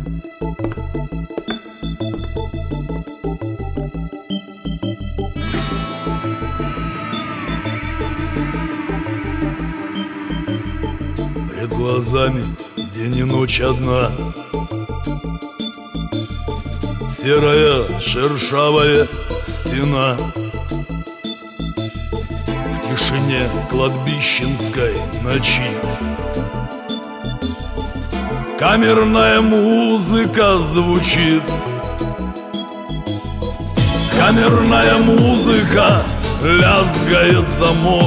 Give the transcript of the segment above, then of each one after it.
Пред глазами день и ночь одна, серая шершавая стена. В тишине кладбищенской ночи камерная музыка звучит. Камерная музыка, лязгает замок.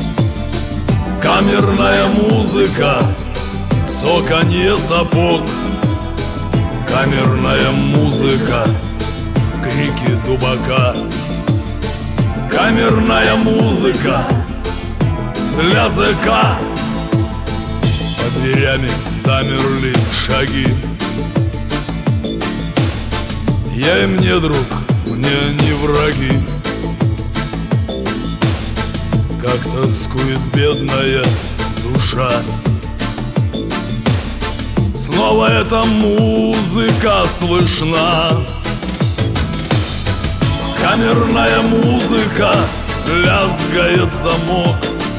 Камерная музыка, цоканье сапог. Камерная музыка, крики дубака. Камерная музыка для ЗК. Под дверями замерли шаги. Я им не друг, мне не враги. Как тоскует бедная душа. Снова эта музыка слышна. Камерная музыка, лязгает замок.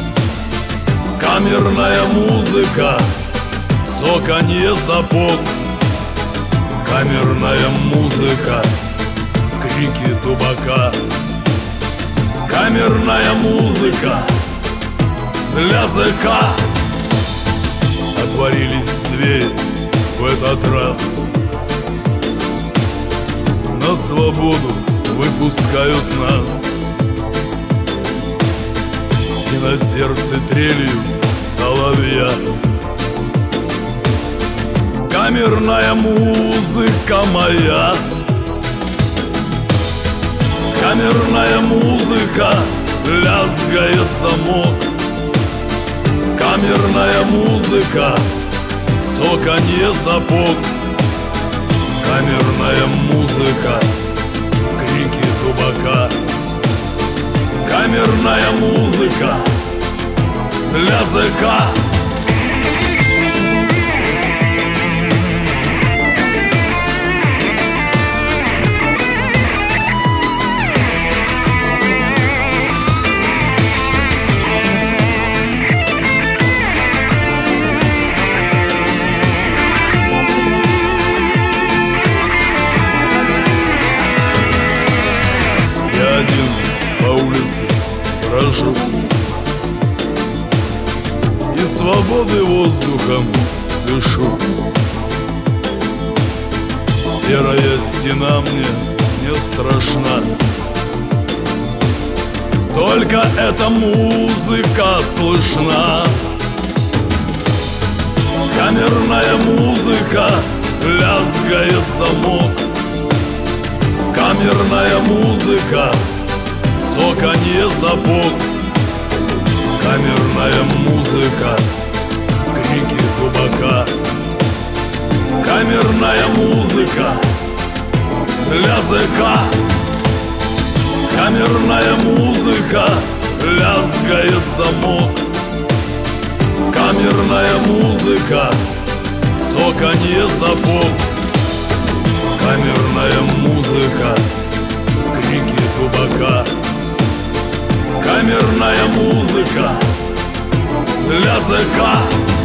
Камерная музыка, цоканье сапог. Камерная музыка, крики дубака. Камерная музыка для ЗК. Отворились двери в этот раз. На свободу выпускают нас. И на сердце трелью соловья. Камерная музыка моя. Камерная музыка, лязгает замок. Камерная музыка, цоканье сапог. Камерная музыка, крики дубака. Камерная музыка для ЗК. По улице брожу, и свободы воздухом дышу. Серая стена мне не страшна. Только эта музыка слышна. Камерная музыка, лязгает замок. Камерная музыка, цоканье сапог. Камерная музыка, крики дубака. Камерная музыка для ЗК. Камерная музыка, лязгает замок. Камерная музыка, цоканье сапог. Камерная музыка, крики дубака. Камерная музыка для ЗК.